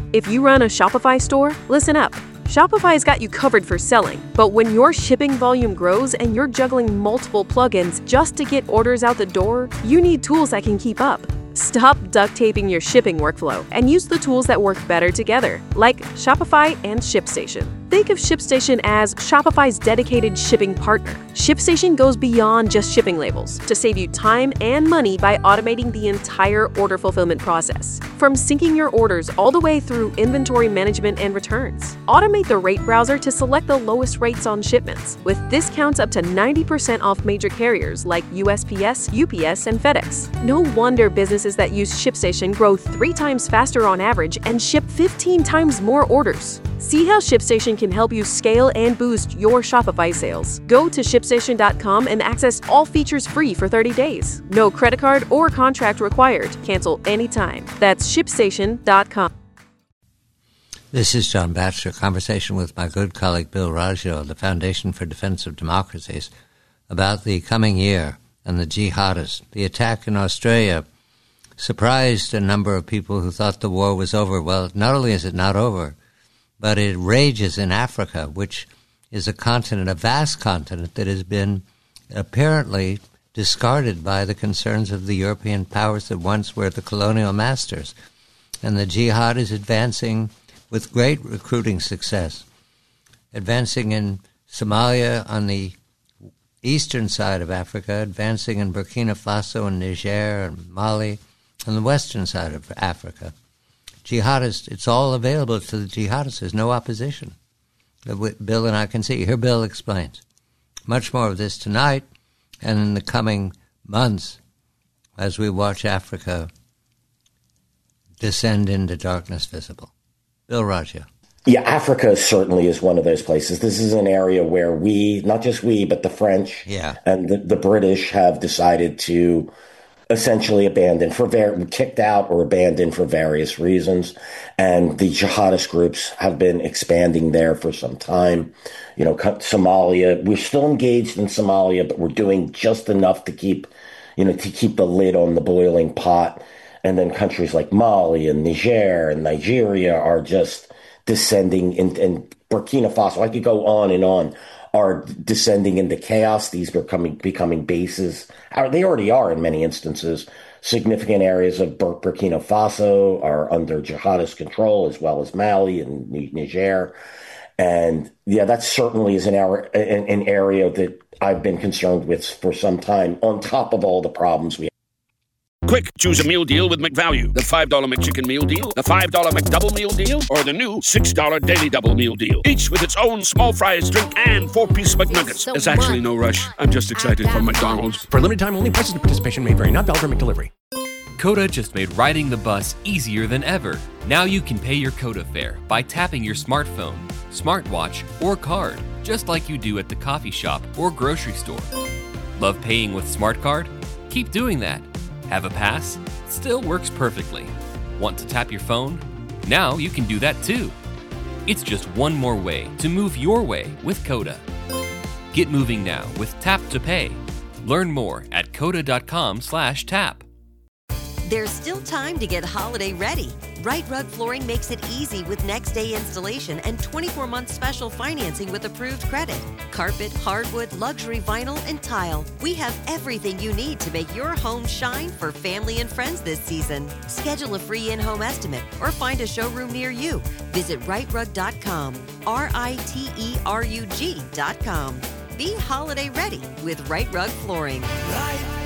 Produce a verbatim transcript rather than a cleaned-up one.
If you run a Shopify store, listen up. Shopify's got you covered for selling, but when your shipping volume grows and you're juggling multiple plugins just to get orders out the door, you need tools that can keep up. Stop duct taping your shipping workflow and use the tools that work better together, like Shopify and ShipStation. Think of ShipStation as Shopify's dedicated shipping partner. ShipStation goes beyond just shipping labels to save you time and money by automating the entire order fulfillment process, from syncing your orders all the way through inventory management and returns. Automate the rate browser to select the lowest rates on shipments, with discounts up to ninety percent off major carriers like U S P S, U P S, and FedEx. No wonder businesses that use ShipStation grow three times faster on average and ship fifteen times more orders. See how ShipStation can help you scale and boost your Shopify sales. Go to ship station dot com and access all features free for thirty days. No credit card or contract required. Cancel anytime. That's ship station dot com. This is John Batchelor, conversation with my good colleague Bill Raggio of the Foundation for Defense of Democracies about the coming year and the jihadists. The attack in Australia surprised a number of people who thought the war was over. Well, not only is it not over, but it rages in Africa, which is a continent, a vast continent that has been apparently discarded by the concerns of the European powers that once were the colonial masters. And the jihad is advancing with great recruiting success, advancing in Somalia on the eastern side of Africa, advancing in Burkina Faso and Niger and Mali on the western side of Africa. Jihadists, it's all available to the jihadists. There's no opposition. Bill and I can see. Here Bill explains. Much more of this tonight and in the coming months as we watch Africa descend into darkness visible. Bill Raggio. Yeah, Africa certainly is one of those places. This is an area where we, not just we, but the French yeah. and the, the British have decided to essentially abandon, for ver- kicked out or abandoned for various reasons. And the jihadist groups have been expanding there for some time. You know, Somalia, we're still engaged in Somalia, but we're doing just enough to keep, you know, to keep the lid on the boiling pot. And then countries like Mali and Niger and Nigeria are just descending in, and Burkina Faso, I could go on and on, are descending into chaos. These are becoming, becoming bases. They already are in many instances. Significant areas of Bur- Burkina Faso are under jihadist control, as well as Mali and Niger. And yeah, that certainly is an area, an, an area that I've been concerned with for some time, on top of all the problems we have. Quick, choose a meal deal with McValue. The five dollar McChicken meal deal, the five dollar McDouble meal deal, or the new six dollar Daily Double meal deal. Each with its own small fries, drink, and four-piece McNuggets. There's actually no rush. I'm just excited for McDonald's. For limited time only, prices and participation may vary. Not valid for McDelivery. Coda just made riding the bus easier than ever. Now you can pay your Coda fare by tapping your smartphone, smartwatch, or card, just like you do at the coffee shop or grocery store. Love paying with Smart Card? Keep doing that. Have a pass? Still works perfectly. Want to tap your phone? Now you can do that too. It's just one more way to move your way with Coda. Get moving now with Tap to Pay. Learn more at coda.com slash tap. There's still time to get holiday ready. Right Rug Flooring makes it easy with next day installation and twenty-four month special financing with approved credit. Carpet, hardwood, luxury vinyl, and tile. We have everything you need to make your home shine for family and friends this season. Schedule a free in-home estimate or find a showroom near you. Visit right rug dot com, R I T E R U G dot com. Be holiday ready with Right Rug Flooring. Right.